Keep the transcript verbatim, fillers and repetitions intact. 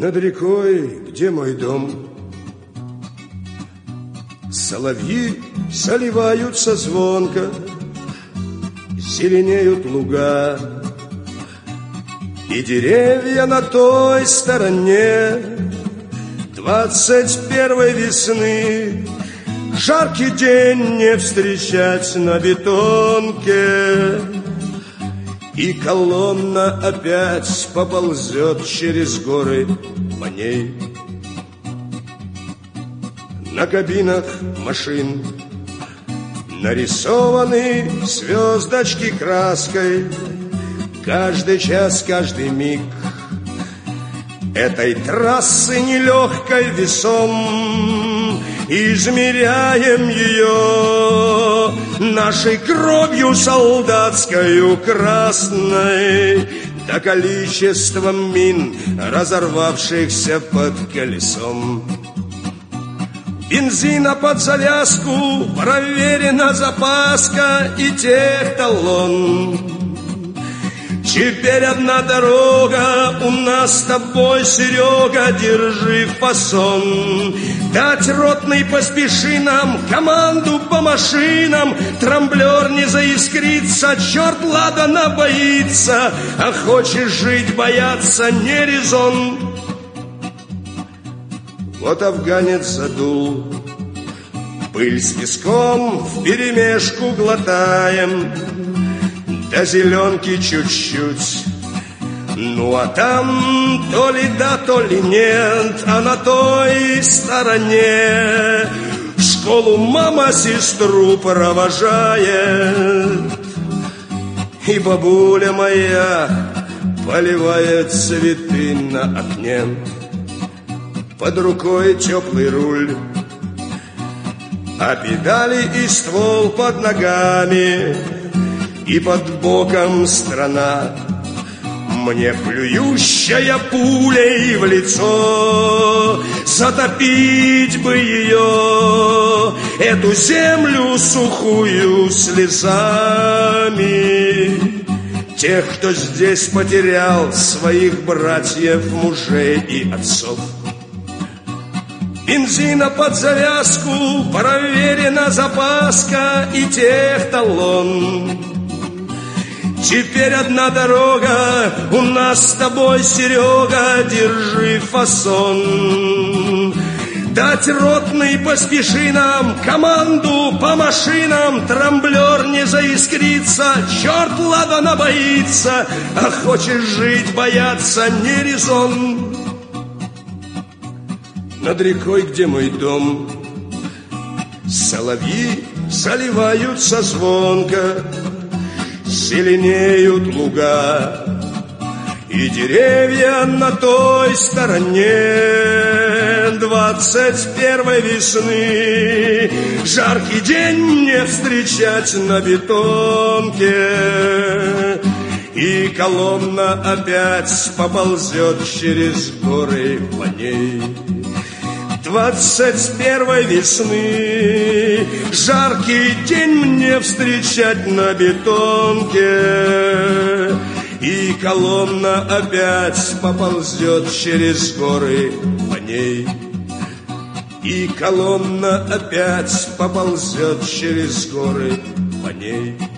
Над рекой, где мой дом, соловьи заливаются звонко, зеленеют луга, и деревья на той стороне двадцать первой весны. Жаркий день не встречать на бетонке, и колонна опять поползет через горы по ней. На кабинах машин нарисованы звездочки краской. Каждый час, каждый миг этой трассы нелегкой весом. Измеряем ее нашей кровью солдатскою красной, да количеством мин, разорвавшихся под колесом. Бензина под завязку, проверена запаска и техталон. Теперь одна дорога, у нас с тобой, Серега, держи фасон. Дать ротный, поспеши нам, команду по машинам. Трамблер не заискрится, черт ладана боится, а хочешь жить, бояться не резон. Вот афганец задул, пыль с песком вперемешку глотаем, до зеленки чуть-чуть. Ну а там то ли да, то ли нет, а на той стороне в школу мама сестру провожает, и бабуля моя поливает цветы на окне. Под рукой теплый руль, а педали и ствол под ногами, и под боком страна, мне плюющая пулей в лицо. Затопить бы ее, эту землю сухую, слезами тех, кто здесь потерял своих братьев, мужей и отцов. Бензина под завязку, проверена запаска и техталон. Теперь одна дорога, у нас с тобой, Серега, держи фасон. Дать ротный, поспеши нам, команду по машинам. Трамблер не заискрится, черт ладана боится, а хочешь жить, бояться не резон. Над рекой, где мой дом, соловьи заливаются звонко, зеленеют луга, и деревья на той стороне двадцать первой весны. Жаркий день не встречать на бетонке, и колонна опять поползет через горы по ней. Двадцать первой весны жаркий день мне встречать на бетонке, и колонна опять поползет через горы по ней. И колонна опять поползет через горы по ней.